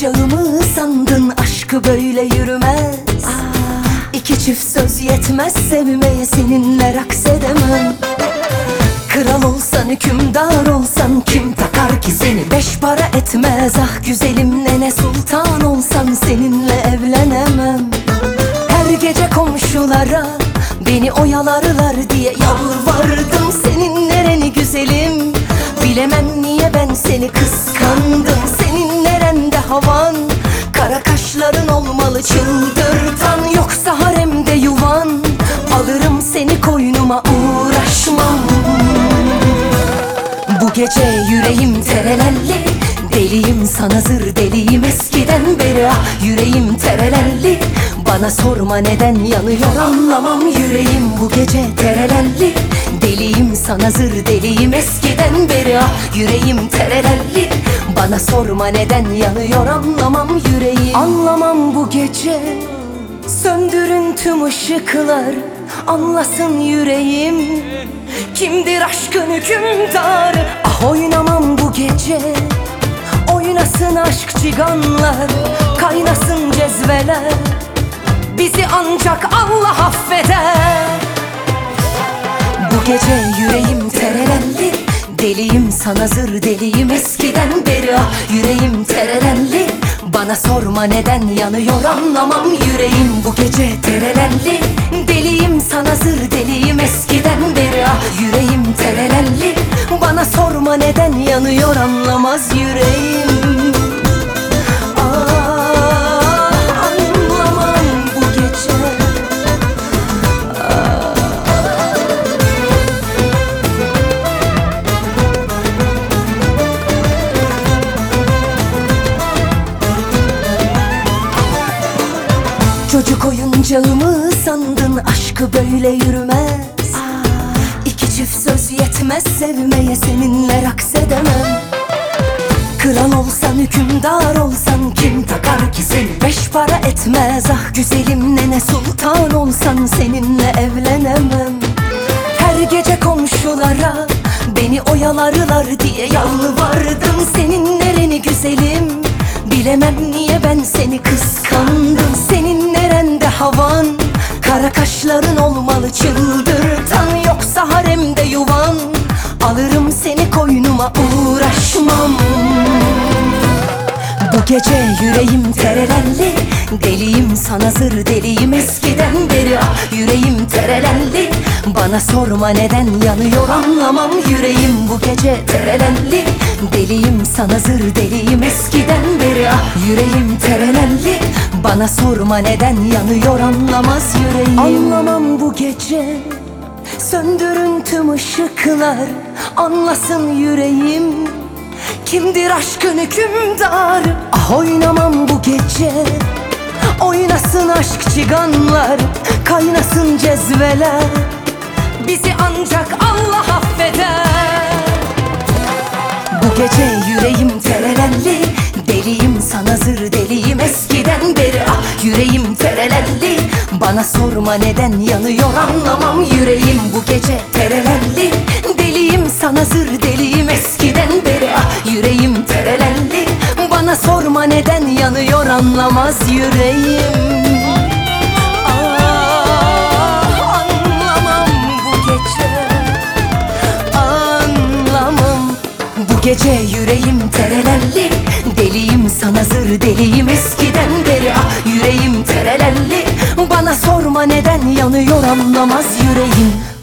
koyuncağı sandın, aşkı böyle yürümez. İki çift söz yetmez sevmeye, seninle raks edemem. Kral olsan, hükümdar olsan, kim takar ki seni? Beş para etmez ah güzelim, nene sultan olsan seninle evlenemem. Her gece komşulara beni oyalarlar diye yalvardım, senin nereni güzelim. Bilemem niye ben seni kıskandım. Senin nerende havan, kara kaşların olmalı çıldırtan. Yoksa haremde yuvan, alırım seni koynuma, uğraşmam. Bu gece yüreğim terelelli, deliyim sana zır deliyim eskiden beri. Ah yüreğim terelelli, bana sorma neden yanıyor anlamam. Yüreğim bu gece terelelli, deliyim sana zır deliyim eskiden beri. Ah yüreğim terelelli, bana sorma neden yanıyor anlamam. Yüreğim anlamam bu gece, söndürün tüm ışıklar, anlasın yüreğim. Kimdir aşkın hükümdarı? Ah oynamam bu gece, oynasın aşk ciganlar, kaynasın cezveler. Bizi ancak Allah affeder. Bu gece yüreğim terelelli, deliyim sana zır deliyim eskiden beri. Ah yüreğim terelelli, bana sorma neden yanıyor anlamam. Yüreğim bu gece terelelli, deliyim sana zır deliyim eskiden beri. Ah yüreğim terelelli, bana sorma neden yanıyor anlamaz yüreğim. Çocuk oyuncağımı sandın, aşkı böyle yürümez. İki çift söz yetmez sevmeye, seninle raks edemem. Kral olsan, hükümdar olsan, kim takar ki seni? Beş para etmez ah güzelim, nene sultan olsan seninle evlenemem. Her gece komşulara beni oyalarlar diye yalvardım, senin nereni güzelim. Bilemem niye ben seni kıskandım. Senin nerende havan, kara kaşların olmalı çıldırtan. Yoksa haremde yuvan, alırım seni koynuma, uğraşmam. Bu gece yüreğim terelelli, deliyim sana zır deliyim eskiden beri. Ah yüreğim terelelli, bana sorma neden yanıyor anlamam. Yüreğim bu gece terelelli, deliyim sana zır deliyim eskiden beri. Ah yüreğim terelelli, bana sorma neden yanıyor anlamaz yüreğim. Anlamam bu gece, söndürün tüm ışıklar, anlasın yüreğim. Kimdir aşkın hükümdarı? Ah oynamam bu gece, oynasın aşk ciganlar, kaynasın cezveler. Bizi ancak Allah affeder. Bu gece yüreğim terelelli, deliyim sana zır deliyim eskiden beri. Ah yüreğim terelelli, bana sorma neden yanıyor anlamam. Yüreğim bu gece terelelli, deliyim sana zır deliyim eskiden beri. Ah yüreğim terelelli, bana sorma neden yanıyor anlamaz yüreğim. Bu gece yüreğim terelelli, deliyim sana zır deliyim eskiden beri. Ah yüreğim terelelli, bana sorma neden yanıyor anlamaz yüreğim.